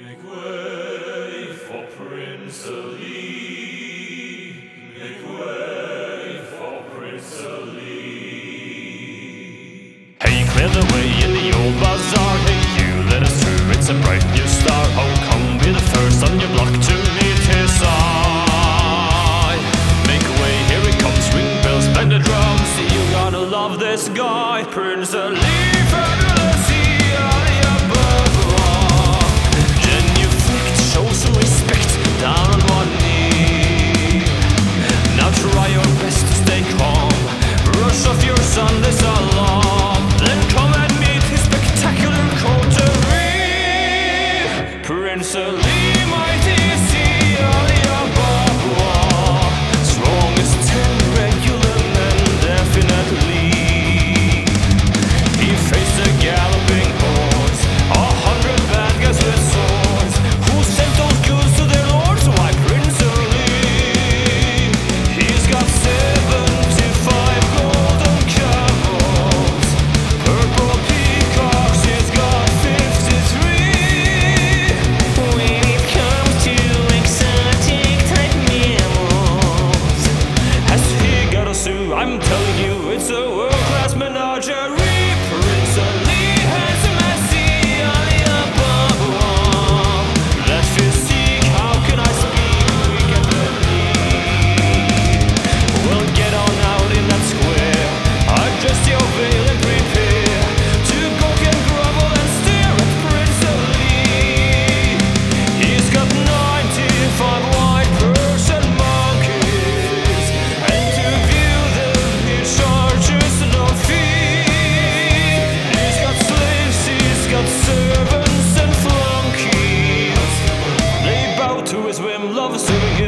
Make way for Prince Ali. Make way for Prince Ali. Hey, clear the way in the old bazaar. Hey, you let us through, it's a bright new star. Oh, come be the first on your block to meet his eye. Make way, here he comes, ring bells, bang the drums. See, you're gonna love this guy, Prince Ali. Fabulous, Ali Ababa. Genuflect, show some respect, down on one knee. Now try your best to stay calm, brush off your Sunday salam, then come and meet his spectacular coterie. Prince Ali, mighty see Ali Ababa, strongest 10 regular men, definitely. He faced a galloping horse, 100 bad guys with swords. Who sent those goods to their lords? Why, Prince Ali. He's got 75 golden camels, purple peacocks, he's got 53. When it comes to exotic type mammals, Has he got a suit? I'm telling you, it's a world-class menagerie. Prince Ali has a messy Ali Ababa. That physique, how can I speak? We can believe. Well, get on out in that square, adjust your veil and prepare to gawk and grovel and stare at Prince Ali. He's got 95 white Persian monkeys, and to view them he charges no fee. He's got slaves, he's got servants and flunkies. They bow to his whim, love serving